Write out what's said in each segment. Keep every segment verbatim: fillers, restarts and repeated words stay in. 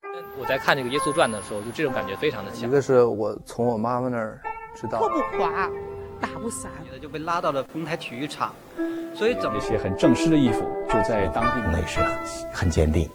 我在看这个《耶稣传》的时候，就这种感觉非常的强。 一个是我从我妈妈那儿知道， 破不垮，打不散， 就被拉到了丰台体育场，所以整那些很正式的衣服就在当地内是很坚定。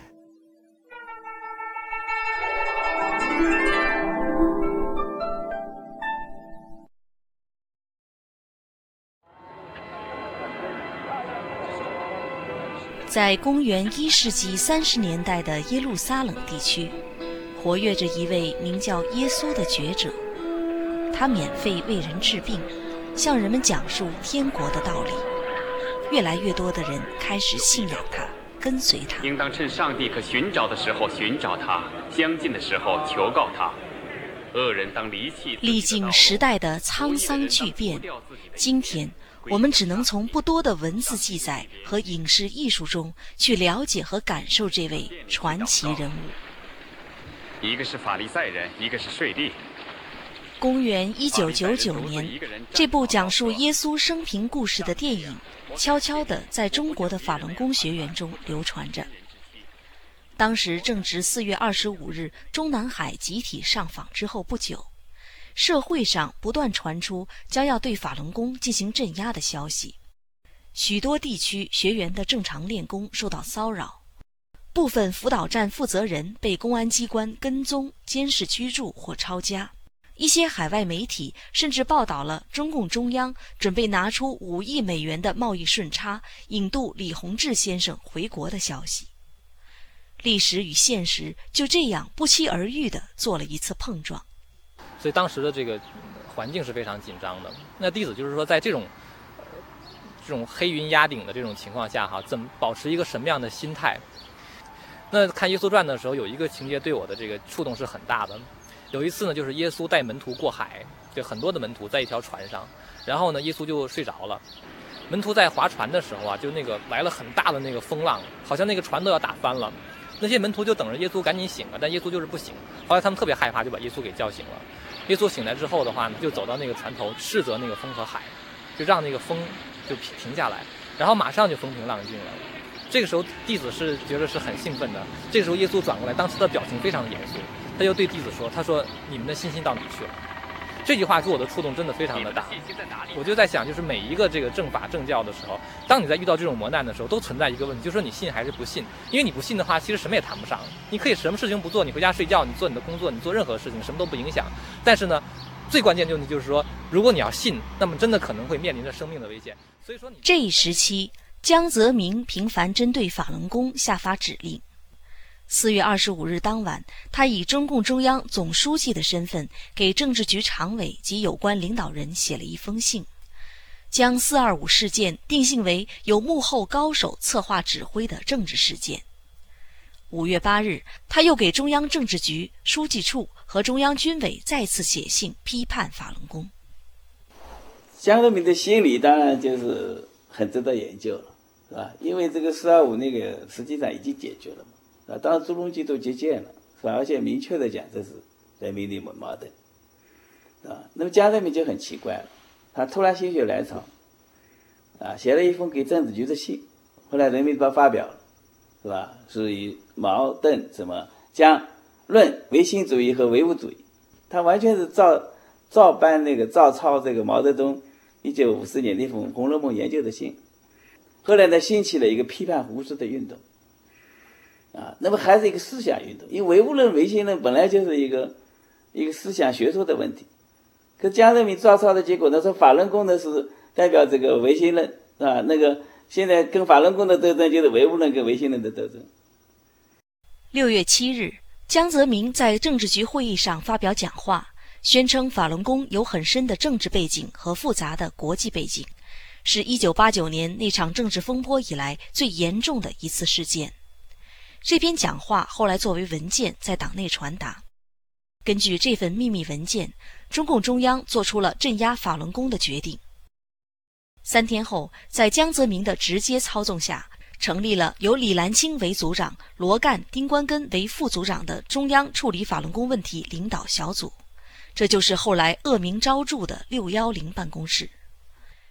在公元一世纪三十年代的耶路撒冷地区，活跃着一位名叫耶稣的觉者，他免费为人治病，向人们讲述天国的道理。越来越多的人开始信仰他，跟随他。 应当趁上帝可寻找的时候寻找他，相近的时候求告他。恶人当离弃。 历经时代的沧桑巨变，今天我们只能从不多的文字记载和影视艺术中去了解和感受这位传奇人物。 一个是法利赛人，一个是税吏。 公元一九九九年，这部讲述耶稣生平故事的电影悄悄地在中国的法轮功学员中流传着。当时正值四月二十五日中南海集体上访之后不久，社会上不断传出将要对法轮功进行镇压的消息，许多地区学员的正常练功受到骚扰，部分辅导站负责人被公安机关跟踪、监视居住或抄家。一些海外媒体甚至报道了中共中央准备拿出五亿美元的贸易顺差，引渡李洪志先生回国的消息。历史与现实就这样不期而遇地做了一次碰撞。 所以当时的这个环境是非常紧张的。那弟子就是说，在这种、呃、这种黑云压顶的这种情况下，哈，怎么保持一个什么样的心态？那看《耶稣传》的时候，有一个情节对我的这个触动是很大的。有一次呢，就是耶稣带门徒过海，就很多的门徒在一条船上，然后呢，耶稣就睡着了。门徒在划船的时候啊，就那个来了很大的那个风浪，好像那个船都要打翻了。那些门徒就等着耶稣赶紧醒了，但耶稣就是不醒。后来他们特别害怕，就把耶稣给叫醒了。耶稣醒来之后的话呢，就走到那个船头，斥责那个风和海，就让那个风就停下来，然后马上就风平浪静了。这个时候弟子是觉得是很兴奋的。这个时候耶稣转过来，当时的表情非常的严肃，他就对弟子说：“他说你们的信心到哪去了？”这句话给我的触动真的非常的大。我就在想，就是每一个这个正法正教的时候，当你在遇到这种磨难的时候，都存在一个问题，就是说你信还是不信。因为你不信的话，其实什么也谈不上。你可以什么事情不做，你回家睡觉，你做你的工作，你做任何事情，什么都不影响。但是呢，最关键的问题就是说，如果你要信，那么真的可能会面临着生命的危险。所以说你， 这一时期，江泽民频繁针对法轮功下发指令。四月二十五日当晚，他以中共中央总书记的身份给政治局常委及有关领导人写了一封信，将四二五事件定性为由幕后高手策划指挥的政治事件。五月八日，他又给中央政治局、书记处和中央军委再次写信批判法轮功。 江泽民的心理当然就是很值得研究了，是吧？因为这个四二五那个实际上已经解决了嘛。啊，当然朱镕基都接见了，是吧？而且明确的讲，这是人民的矛盾，啊。那么江泽民就很奇怪了，他突然心血来潮，啊，写了一封给政治局的信，后来人民日报发表了，是吧？是以毛邓什么将论唯心主义和唯物主义，他完全是照照搬那个照抄这个毛泽东一九五四年那封《红楼梦》研究的信，后来呢，兴起了一个批判胡适的运动。啊，那么还是一个思想运动，因为唯物论、唯心论本来就是一个一个思想学说的问题。可江泽民照抄的结果呢，说法轮功呢是代表这个唯心论啊，那个现在跟法轮功的斗争就是唯物论跟唯心论的斗争。 六月七日，江泽民在政治局会议上发表讲话，宣称法轮功有很深的政治背景和复杂的国际背景，是一九八九年那场政治风波以来最严重的一次事件。这篇讲话后来作为文件在党内传达。根据这份秘密文件，中共中央做出了镇压法轮功的决定。三天后，在江泽民的直接操纵下，成立了由李兰清为组长、罗干、丁关根为副组长的中央处理法轮功问题领导小组，这就是后来恶名昭著的六一零办公室。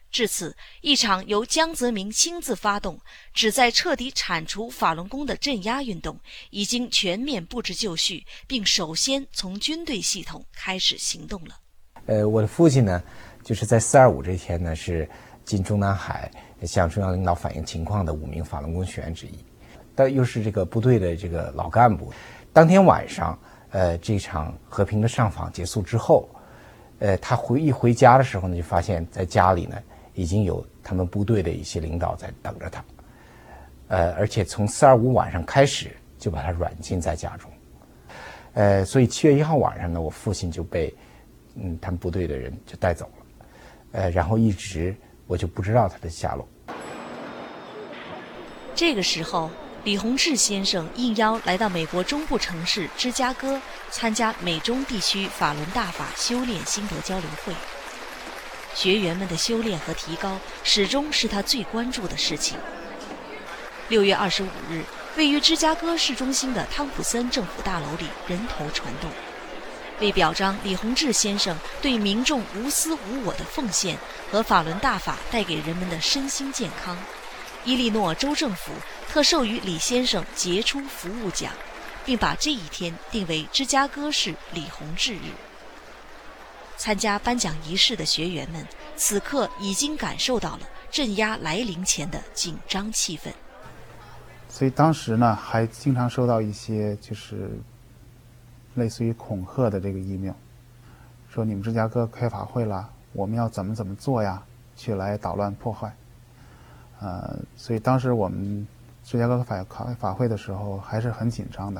至此，一场由江泽民亲自发动，旨在彻底铲除法轮功的镇压运动，已经全面布置就绪，并首先从军队系统开始行动了。 呃，我的父亲呢，就是在四二五这天呢，是进中南海向中央领导反映情况的五名法轮功学员之一，但又是这个部队的这个老干部。当天晚上，呃，这场和平的上访结束之后，呃，他回一回家的时候呢，就发现在家里呢，已经有他们部队的一些领导在等着他，呃，而且从四二五晚上开始就把他软禁在家中，呃，所以七月一号晚上呢，我父亲就被嗯他们部队的人就带走了，呃，然后一直我就不知道他的下落。 这个时候，李洪志先生应邀来到美国中部城市芝加哥参加美中地区法轮大法修炼心得交流会。学员们的修炼和提高始终是他最关注的事情。六月二十五日，位于芝加哥市中心的汤普森政府大楼里人头攒动，为表彰李洪志先生对民众无私无我的奉献和法轮大法带给人们的身心健康，伊利诺州政府特授予李先生杰出服务奖，并把这一天定为芝加哥市李洪志日。参加颁奖仪式的学员们此刻已经感受到了镇压来临前的紧张气氛。 所以当时呢，还经常收到一些就是类似于恐吓的这个 email， 说你们芝加哥开法会了，我们要怎么怎么做呀，去来捣乱破坏。呃，所以当时我们芝加哥法开法会的时候还是很紧张的。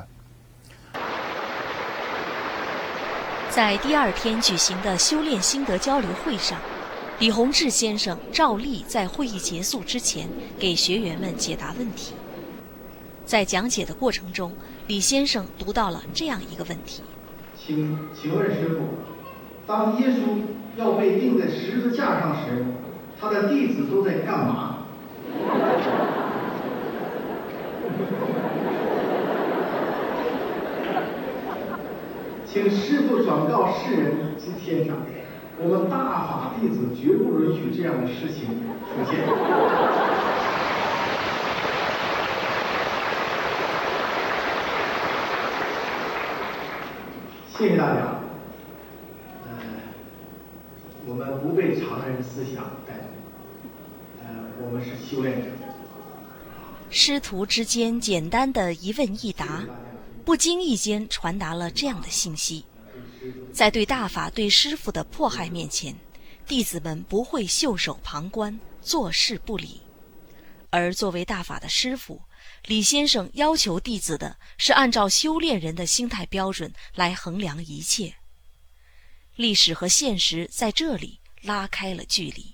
在第二天举行的修炼心得交流会上，李洪志先生照例在会议结束之前给学员们解答问题。在讲解的过程中，李先生读到了这样一个问题： 请请问师父，当耶稣要被钉在十字架上时，他的弟子都在干嘛？请师父转告世人及天上，我们大法弟子绝不允许这样的事情出现。谢谢大家。呃，我们不被常人思想带动，呃，我们是修炼者。 师徒之间简单的一问一答，不经意间传达了这样的信息：在对大法对师父的迫害面前，弟子们不会袖手旁观，坐视不理。而作为大法的师父，李先生要求弟子的是按照修炼人的心态标准来衡量一切。历史和现实在这里拉开了距离。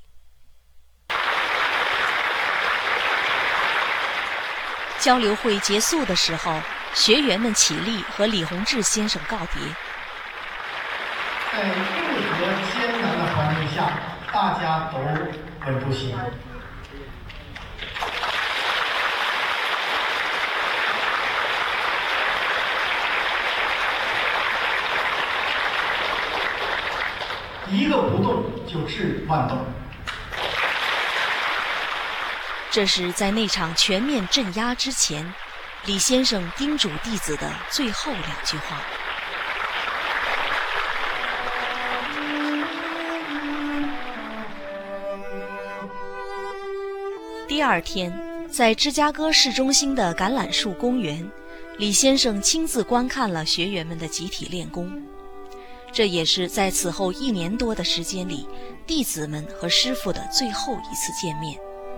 交流会结束的时候，学员们起立和李洪志先生告别。 在任何艰难的环境下，大家都稳住心。一个不动就治万动。 这是在那场全面镇压之前，李先生叮嘱弟子的最后两句话。第二天，在芝加哥市中心的橄榄树公园，李先生亲自观看了学员们的集体练功。这也是在此后一年多的时间里，弟子们和师父的最后一次见面。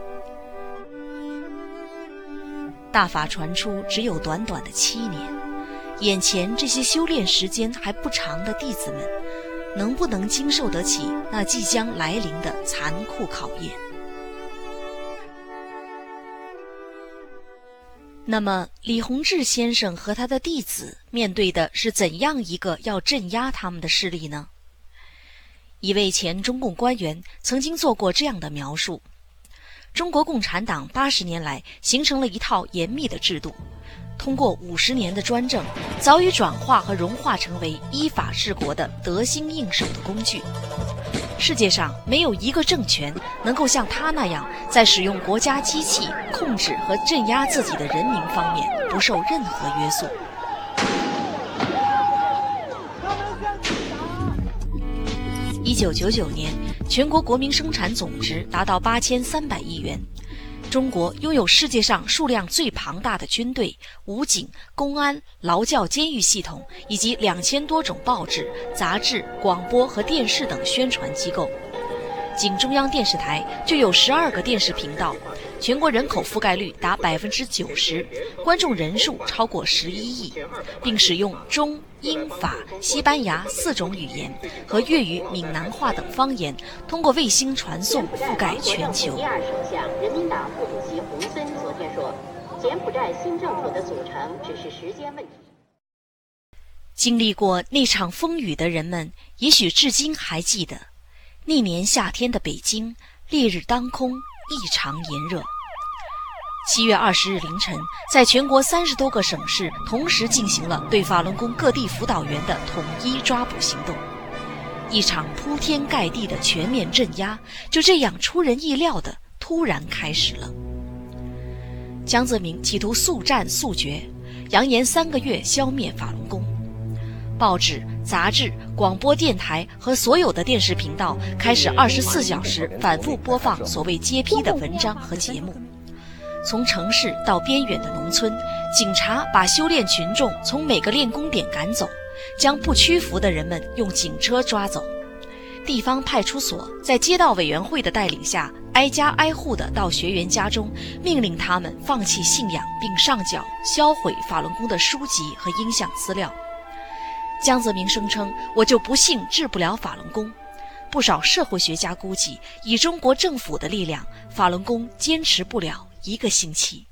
大法传出只有短短的七年，眼前这些修炼时间还不长的弟子们，能不能经受得起那即将来临的残酷考验？那么，李洪志先生和他的弟子面对的是怎样一个要镇压他们的势力呢？一位前中共官员曾经做过这样的描述：中国共产党八十年来形成了一套严密的制度，通过五十年的专政，早已转化和融化成为依法治国的得心应手的工具。 世界上没有一个政权能够像他那样，在使用国家机器控制和镇压自己的人民方面不受任何约束。一九九九年，全国国民生产总值达到八千三百亿元。中国拥有世界上数量最庞大的军队、武警、公安、劳教监狱系统，以及两千多种报纸、杂志、广播和电视等宣传机构。仅中央电视台就有十二个电视频道，全国人口覆盖率达百分之九十，观众人数超过十一亿，并使用中、英、法、西班牙四种语言和粤语、闽南话等方言，通过卫星传送覆盖全球。 第二首相、人民党副主席洪森昨天说，柬埔寨新政府的组成只是时间问题。 经历过那场风雨的人们，也许至今还记得。那年夏天的北京，烈日当空，异常炎热。七月二十日凌晨，在全国三十多个省市同时进行了对法轮功各地辅导员的统一抓捕行动。一场铺天盖地的全面镇压，就这样出人意料地突然开始了。江泽民企图速战速决，扬言三个月消灭法轮功。报纸、杂志、广播电台和所有的电视频道开始二十四小时反复播放所谓揭批的文章和节目。从城市到边远的农村，警察把修炼群众从每个练功点赶走，将不屈服的人们用警车抓走。地方派出所在街道委员会的带领下，挨家挨户地到学员家中，命令他们放弃信仰，并上缴销毁法轮功的书籍和音像资料。江泽民声称，我就不信治不了法轮功。不少社会学家估计，以中国政府的力量，法轮功坚持不了一个星期。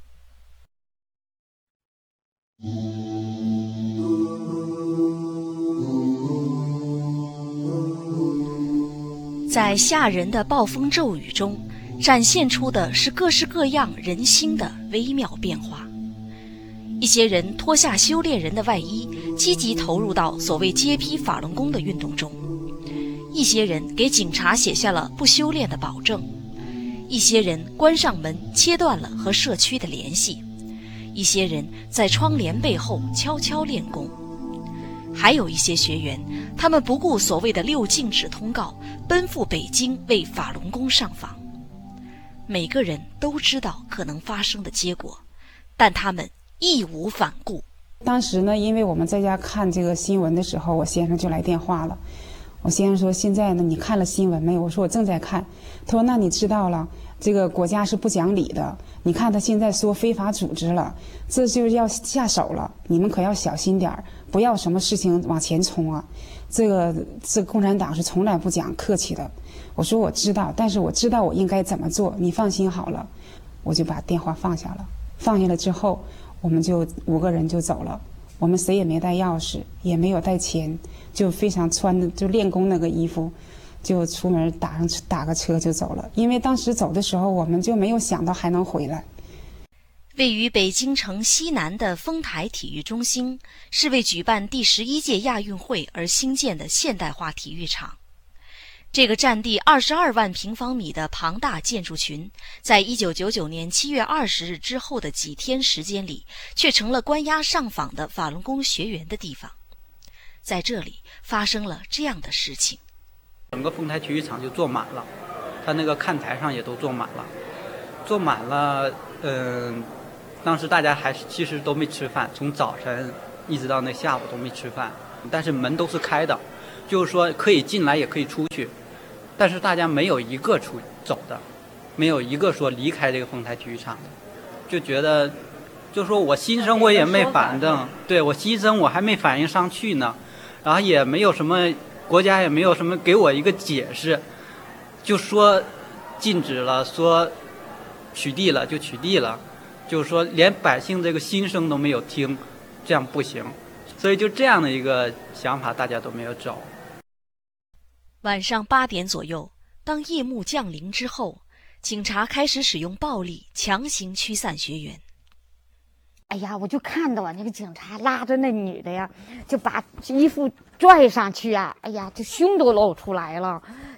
在吓人的暴风骤雨中，展现出的是各式各样人心的微妙变化。一些人脱下修炼人的外衣，积极投入到所谓揭批法轮功的运动中；一些人给警察写下了不修炼的保证；一些人关上门，切断了和社区的联系；一些人在窗帘背后悄悄练功。还有一些学员，他们不顾所谓的六禁止通告，奔赴北京为法轮功上访。每个人都知道可能发生的结果，但他们义无反顾。 当时呢，因为我们在家看这个新闻的时候，我先生就来电话了。我先生说：“现在呢，你看了新闻没有？”我说：“我正在看。”他说：“那你知道了，这个国家是不讲理的。你看他现在说非法组织了，这就是要下手了。你们可要小心点儿，不要什么事情往前冲啊。这个这个共产党是从来不讲客气的。”我说：“我知道，但是我知道我应该怎么做，你放心好了。”我就把电话放下了。放下了之后，我们就五个人就走了。我们谁也没带钥匙，也没有带钱，就非常穿的就练功那个衣服，就出门打上打个车就走了。因为当时走的时候，我们就没有想到还能回来。 位于北京城西南的丰台体育中心，是为举办第十一届亚运会而兴建的现代化体育场。这个占地二十二万平方米的庞大建筑群，在一九九九年七月二十日之后的几天时间里，却成了关押上访的法轮功学员的地方。在这里发生了这样的事情： 整个丰台体育场就坐满了，他那个看台上也都坐满了，坐满了。嗯，当时大家还其实都没吃饭，从早晨一直到那下午都没吃饭，但是门都是开的，就是说可以进来也可以出去。但是大家没有一个出走的，没有一个说离开这个丰台体育场的，就觉得，就说我心声我也没反正，对我心声我还没反应上去呢，然后也没有什么国家也没有什么给我一个解释，就说禁止了，说取缔了就取缔了，就是说连百姓这个心声都没有听，这样不行，所以就这样的一个想法大家都没有走。 晚上八点左右，当夜幕降临之后，警察开始使用暴力强行驱散学员。 哎呀，我就看到啊，那个警察拉着那女的呀，就把衣服拽上去啊，哎呀，这胸都露出来了，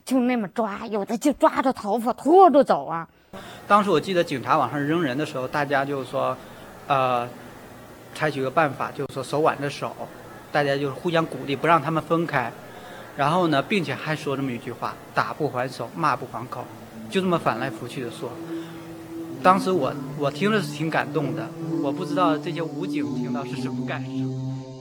就那么抓，有的就抓着头发拖着走啊。 当时我记得警察往上扔人的时候，大家就说，呃，采取个办法，就是说手挽着手，大家就是互相鼓励，不让他们分开。然后呢，并且还说这么一句话：打不还手，骂不还口，就这么反来覆去的说。当时我我听着是挺感动的，我不知道这些武警听到是什么感受。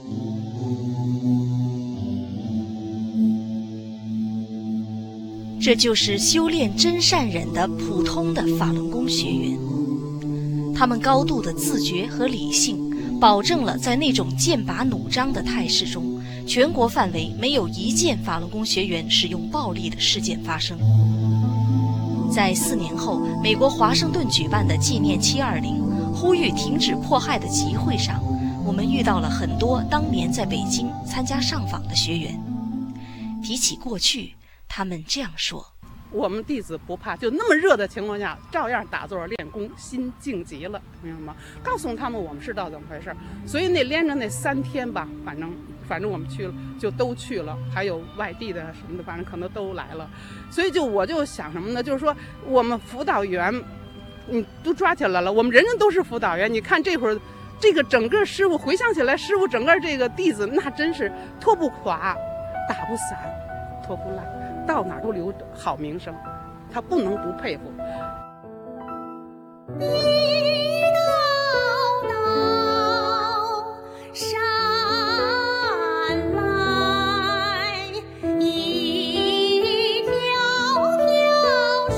这就是修炼真善忍的普通的法轮功学员，他们高度的自觉和理性，保证了在那种剑拔弩张的态势中，全国范围没有一件法轮功学员使用暴力的事件发生。在四年后，美国华盛顿举办的纪念七二零呼吁停止迫害的集会上，我们遇到了很多当年在北京参加上访的学员。提起过去，他们这样说： 我们弟子不怕，就那么热的情况下，照样打坐练功，心静极了，明白吗？告诉他们我们是到怎么回事。所以那连着那三天吧，反正反正我们去了，就都去了，还有外地的什么的，反正可能都来了。所以就我就想什么呢？就是说我们辅导员，你都抓起来了，我们人人都是辅导员。你看这会儿，这个整个师傅回想起来，师傅整个这个弟子，那真是拖不垮，打不散，拖不烂。到哪儿都留好名声，他不能不佩服。 一道道山来，一条条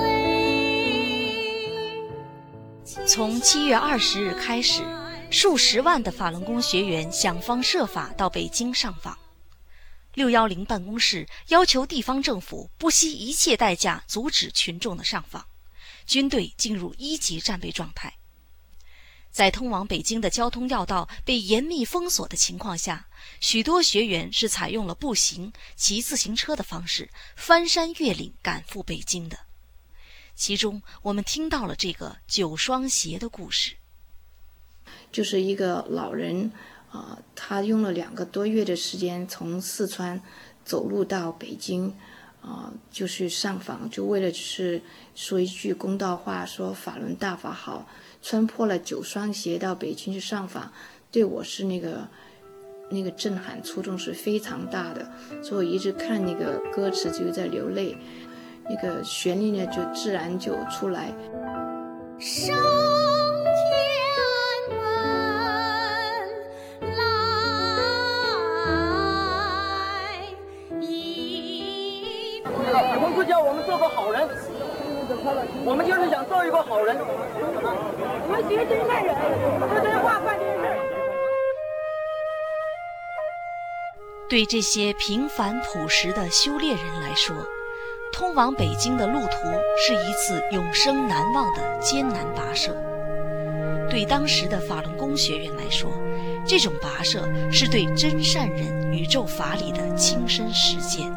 水。 从七月二十日开始，数十万的法轮功学员想方设法到北京上访。六一零办公室要求地方政府不惜一切代价阻止群众的上访，军队进入一级战备状态。在通往北京的交通要道被严密封锁的情况下，许多学员是采用了步行、骑自行车的方式翻山越岭赶赴北京的。其中，我们听到了这个九双鞋的故事。 就是一个老人。呃，他用了两个多月的时间从四川走路到北京，呃，就是上访，就为了是说一句公道话，说法轮大法好，穿破了九双鞋到北京去上访，对我是那个那个震撼触动是非常大的，所以我一直看那个歌词就在流泪，那个旋律呢就自然就出来。 上同志叫我们做个好人，我们就是想做一个好人。我们学真善忍，说真话，办真事。 对这些平凡朴实的修炼人来说，通往北京的路途是一次永生难忘的艰难跋涉。对当时的法轮功学员来说，这种跋涉是对真善忍宇宙法理的亲身实践。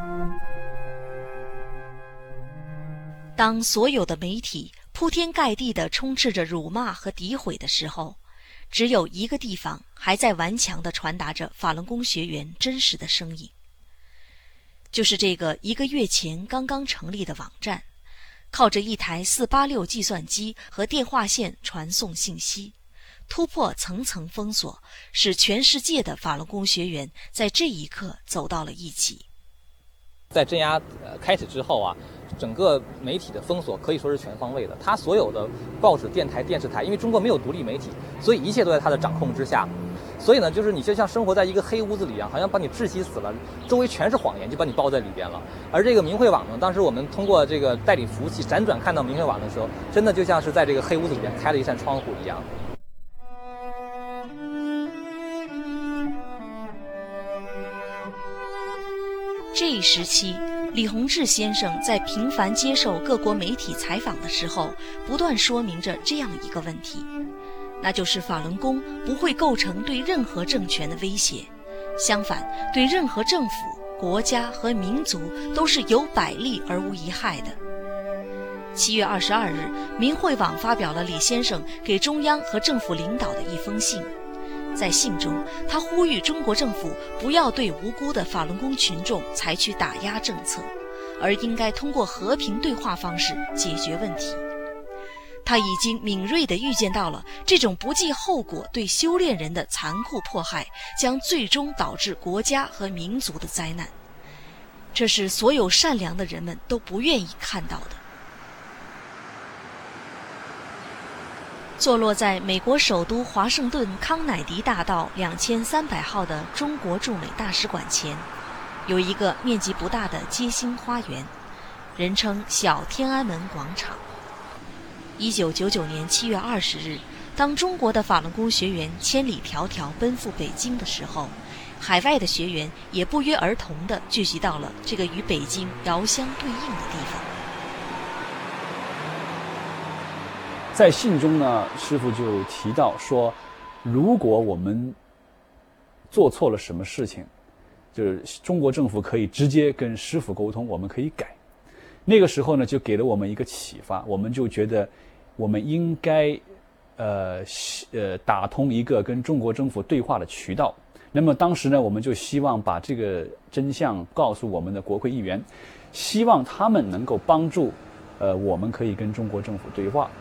当所有的媒体铺天盖地地充斥着辱骂和诋毁的时候，只有一个地方还在顽强地传达着法轮功学员真实的声音，就是这个一个月前刚刚成立的网站，靠着一台四八六计算机和电话线传送信息，突破层层封锁，使全世界的法轮功学员在这一刻走到了一起。 在镇压呃开始之后啊，整个媒体的封锁可以说是全方位的。他所有的报纸、电台、电视台，因为中国没有独立媒体，所以一切都在他的掌控之下。所以呢，就是你就像生活在一个黑屋子里一样，好像把你窒息死了，周围全是谎言，就把你包在里边了。而这个明慧网呢，当时我们通过这个代理服务器辗转看到明慧网的时候，真的就像是在这个黑屋子里边开了一扇窗户一样。 这一时期，李洪志先生在频繁接受各国媒体采访的时候，不断说明着这样一个问题，那就是法轮功不会构成对任何政权的威胁，相反，对任何政府、国家和民族都是有百利而无一害的。七月二十二日，明慧网发表了李先生给中央和政府领导的一封信。在信中，他呼吁中国政府不要对无辜的法轮功群众采取打压政策， 而应该通过和平对话方式解决问题。他已经敏锐地预见到了这种不计后果对修炼人的残酷迫害将最终导致国家和民族的灾难，这是所有善良的人们都不愿意看到的。坐落在美国首都华盛顿康乃迪大道两千三百号的中国驻美大使馆前，有一个面积不大的街心花园，人称小天安门广场。一九九九年七月二十日，当中国的法轮功学员千里迢迢奔赴北京的时候，海外的学员也不约而同地聚集到了这个与北京遥相对应的地方。 在信中呢，师父就提到说，如果我们做错了什么事情，就是中国政府可以直接跟师父沟通，我们可以改。那个时候呢，就给了我们一个启发，我们就觉得我们应该呃呃打通一个跟中国政府对话的渠道。那么当时呢，我们就希望把这个真相告诉我们的国会议员，希望他们能够帮助呃我们可以跟中国政府对话。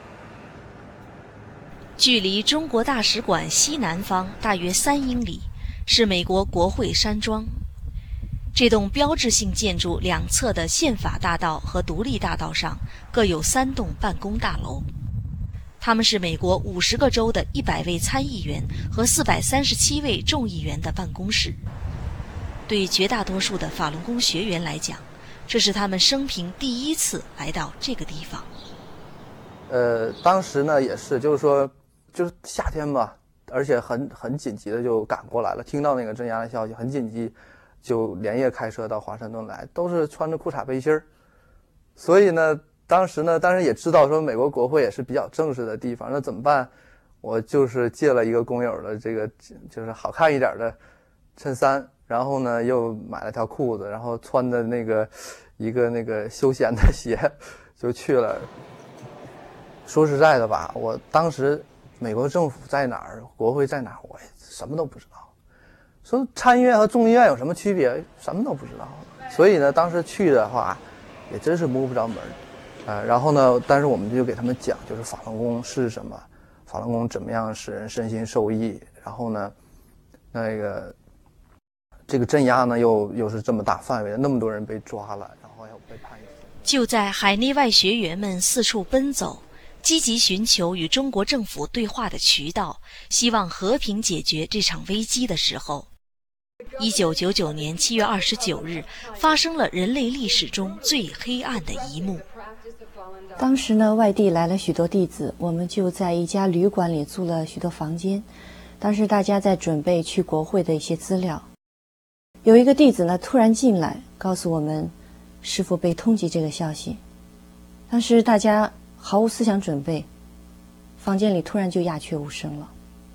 距离中国大使馆西南方大约三英里，是美国国会山庄。这栋标志性建筑两侧的宪法大道和独立大道上各有三栋办公大楼，他们是美国五十个州的一百位参议员和四百三十七位众议员的办公室。对绝大多数的法轮功学员来讲，这是他们生平第一次来到这个地方。 呃，当时呢也是，就是说，就是夏天吧，而且很很紧急的就赶过来了，听到那个镇压的消息，很紧急。就连夜开车到华盛顿来，都是穿着裤衩背心儿。所以呢，当时呢，当然也知道说美国国会也是比较正式的地方，那怎么办？我就是借了一个工友的这个就是好看一点的衬衫，然后呢又买了条裤子，然后穿的那个一个那个休闲的鞋就去了。说实在的吧，我当时美国政府在哪儿，国会在哪儿，我也什么都不知道。说参议院和众议院有什么区别？什么都不知道。所以呢，当时去的话，也真是摸不着门。呃，然后呢，但是我们就给他们讲，就是法轮功是什么，法轮功怎么样使人身心受益。然后呢，那个这个镇压呢，又又是这么大范围的，那么多人被抓了，然后又被判刑。 就在海内外学员们四处奔走，积极寻求与中国政府对话的渠道，希望和平解决这场危机的时候，一九九九年七月二十九日，发生了人类历史中最黑暗的一幕。 当时呢，外地来了许多弟子，我们就在一家旅馆里租了许多房间。当时大家在准备去国会的一些资料，有一个弟子呢突然进来，告诉我们师父被通缉这个消息。当时大家毫无思想准备，房间里突然就鸦雀无声了。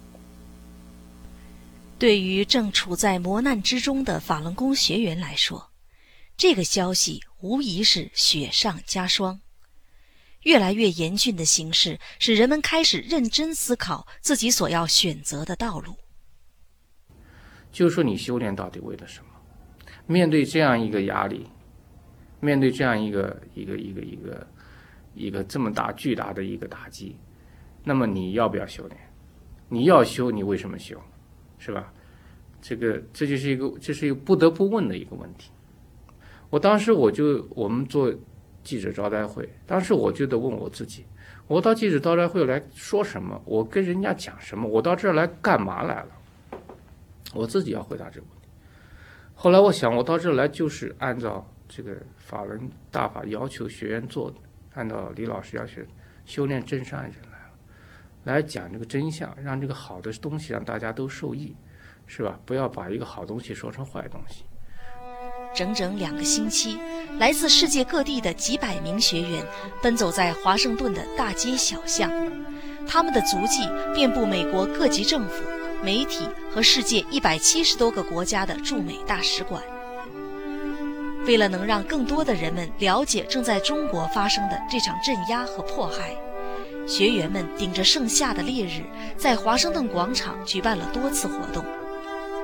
对于正处在磨难之中的法轮功学员来说，这个消息无疑是雪上加霜。越来越严峻的形势使人们开始认真思考自己所要选择的道路。 就是说，你修炼到底为了什么？面对这样一个压力，面对这样一个一个一个一个一个这么大巨大的一个打击，那么你要不要修炼？你要修，你为什么修？是吧？这个这就是一个这是一个不得不问的一个问题。我当时我就我们做记者招待会，当时我就得问我自己，我到记者招待会来说什么？我跟人家讲什么？我到这儿来干嘛来了？我自己要回答这个问题。后来我想，我到这儿来就是按照这个法轮大法要求学员做的，按照李老师要求修炼真善人来了，来讲这个真相，让这个好的东西让大家都受益，是吧？不要把一个好东西说成坏东西。 整整两个星期，来自世界各地的几百名学员奔走在华盛顿的大街小巷，他们的足迹遍布美国各级政府、媒体和世界一百七十多个国家的驻美大使馆。为了能让更多的人们了解正在中国发生的这场镇压和迫害，学员们顶着盛夏的烈日，在华盛顿广场举办了多次活动。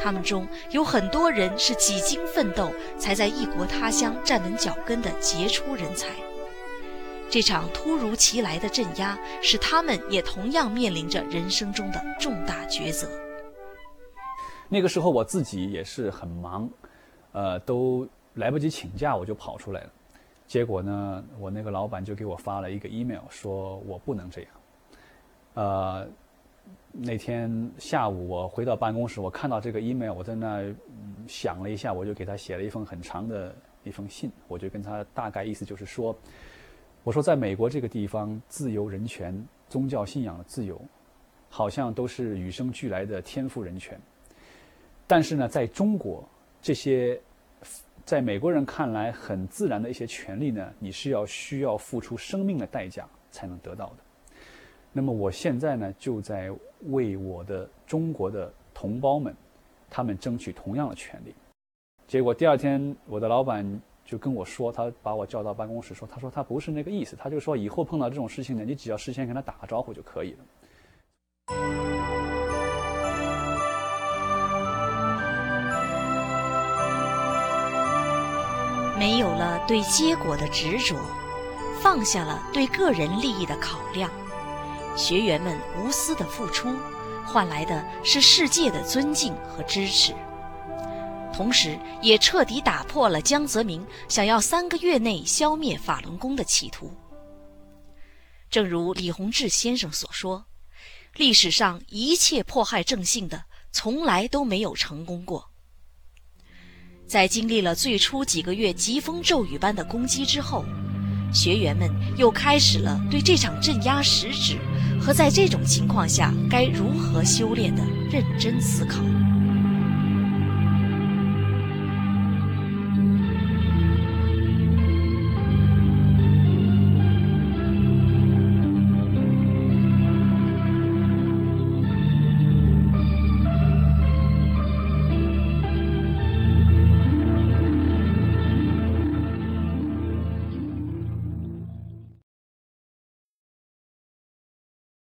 他们中有很多人是几经奋斗才在异国他乡站稳脚跟的杰出人才。这场突如其来的镇压，使他们也同样面临着人生中的重大抉择。 那个时候我自己也是很忙，呃，都来不及请假，我就跑出来了。结果呢，我那个老板就给我发了一个 email， 说我不能这样。呃，那天下午我回到办公室，我看到这个 email， 我在那、嗯、想了一下，我就给他写了一封很长的一封信，我就跟他大概意思就是说，我说在美国这个地方，自由、人权、宗教信仰的自由，好像都是与生俱来的天赋人权。但是呢，在中国，这些在美国人看来很自然的一些权利呢，你是要需要付出生命的代价才能得到的。那么我现在呢，就在为我的中国的同胞们，他们争取同样的权利。结果第二天，我的老板就跟我说，他把我叫到办公室说，他说他不是那个意思，他就说以后碰到这种事情呢，你只要事先跟他打个招呼就可以了。 没有了对结果的执着，放下了对个人利益的考量，学员们无私的付出，换来的是世界的尊敬和支持，同时也彻底打破了江泽民想要三个月内消灭法轮功的企图。正如李洪志先生所说，历史上一切迫害正信的，从来都没有成功过。在经历了最初几个月疾风骤雨般的攻击之后，学员们又开始了对这场镇压实质和在这种情况下该如何修炼的认真思考。